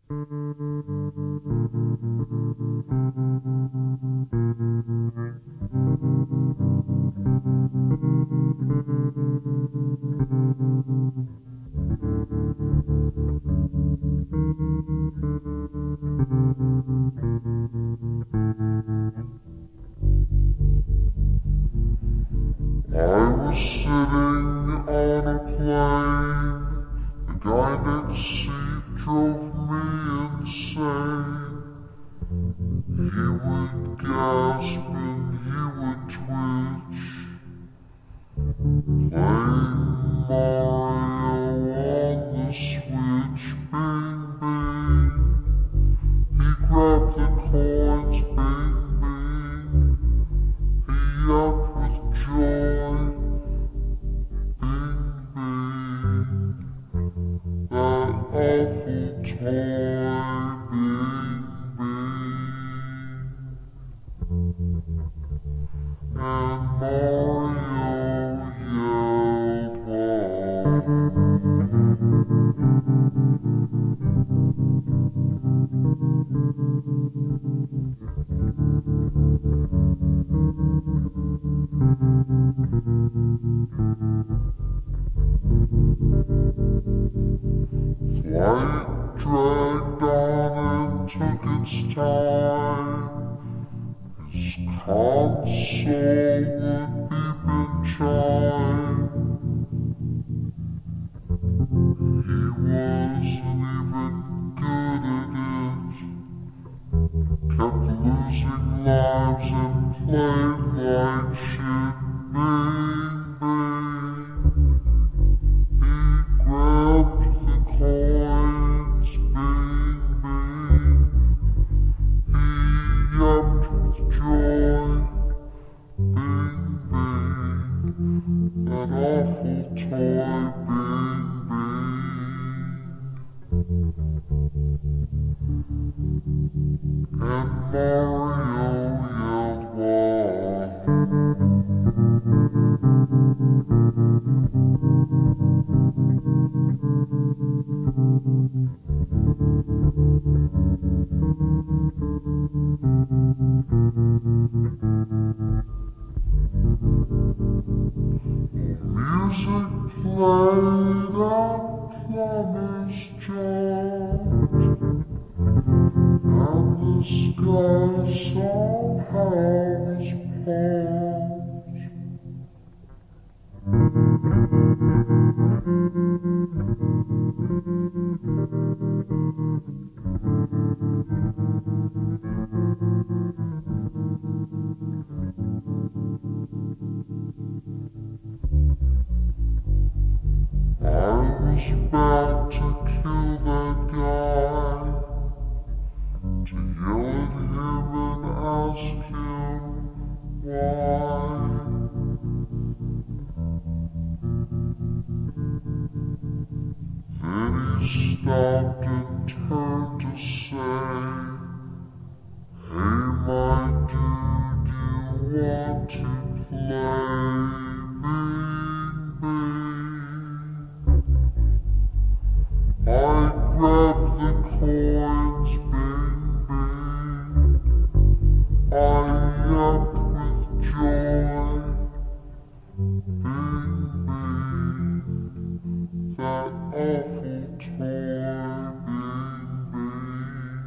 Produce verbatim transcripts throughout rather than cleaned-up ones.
I was sitting on a plane. The guy next seat drove me insane. He would gasp and he would twitch, playing Mario on the Switch. Bing, bing. He grabbed the coins. Bing, bing. He yelped with joy. Bing, bing. That awful toy. Bing, bing. And Mario yelled, Flight dragged on and took its time. His console would beep and chime. He wasn't even good at it. Kept losing lives and played like shit. Bing, bing. He grabbed the coins. Bing, bing. He yelped with joy. Bing, bing. That awful toy. Bing, bing. And Mario yelled, wah. Music played at Plumber's Jaunt, and the sky somehow was pumped. I was about to kill that guy, to yell at him and ask him why. Then he stopped and turned to say, hey my dude, you want to play? Bing, bing. I grabbed the coins. Bing, bing. I yelped with joy. Bing, bing. That awful toy. Bing, bing.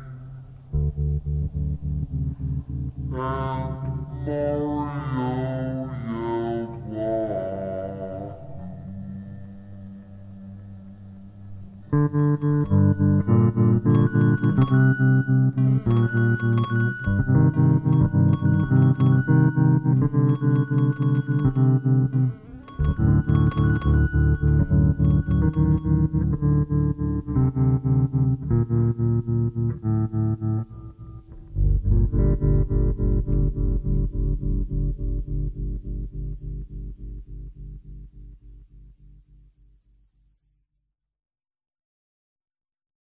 And Mario yelled, wah.